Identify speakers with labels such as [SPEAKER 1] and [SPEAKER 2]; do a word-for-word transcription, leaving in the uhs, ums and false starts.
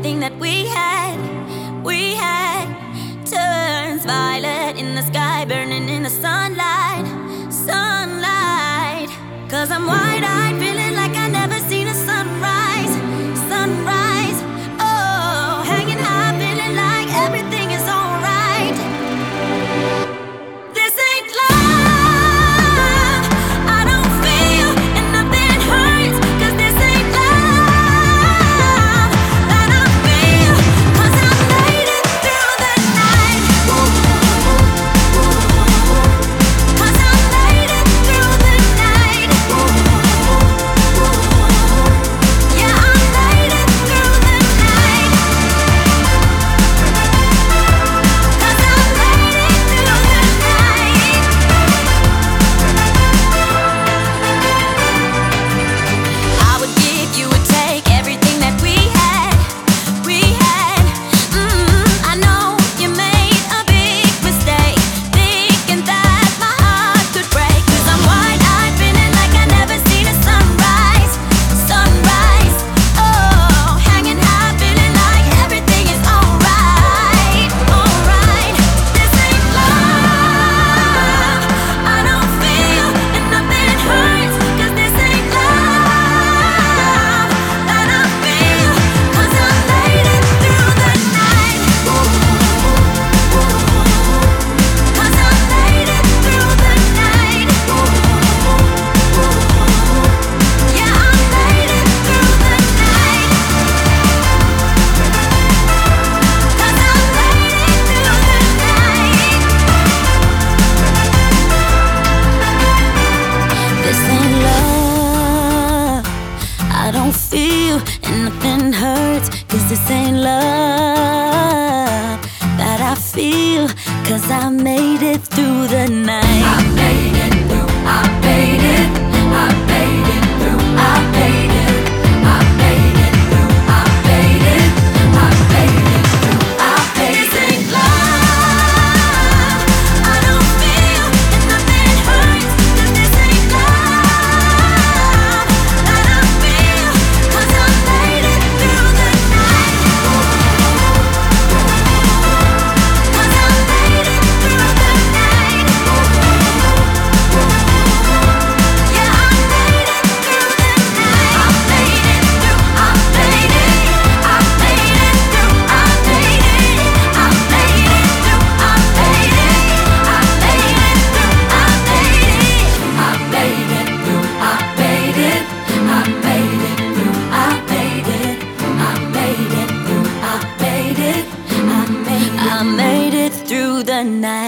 [SPEAKER 1] everything that we had, we had turns violet in the sky, burning in the sunlight, sunlight. Cause I'm wide-eyed, feeling like I never seen a sunrise, sunrise. Oh, hanging high, feeling like everything is alright. This ain't love, I don't feel, and nothing hurts. Cause this ain't love that I feel. Cause I made it through the night. Cause I made it through the night. Yeah, I made it through the night. Cause I made it through the night. I would give, you would take everything that we had, we had. Mm, I know you made a big mistake, thinking that my heart could break. Cause I'm wide-eyed, feeling like I never seen a sunrise, sunrise. Oh, hanging high, feeling like everything is alright, alright. This ain't love, I don't feel, and nothing hurts. Cause this ain't love that I feel. Cause I made it through the night. Cause I made it through the night. Yeah, I made it through the night. Cause I made it through the night. This ain't love, I don't feel, and nothing hurts. Cause this ain't love that I feel. Cause I made it through the night. I made it through, I made it, I made it through, I made it, I made it through, I made it, I made it through, I made it. This ain't love, I don't feel, and nothing hurts. Cause this ain't love that I feel. Cause I made it through the night. Cause I made it through the night. Yeah, I made it through the night. I made it through, I made it, I made it through, I made it, I made it through, I made it, I made it through, I made it, I made it through, I made it, I made it through, I made it, I made it through, I made it, I made it, I made it through the night.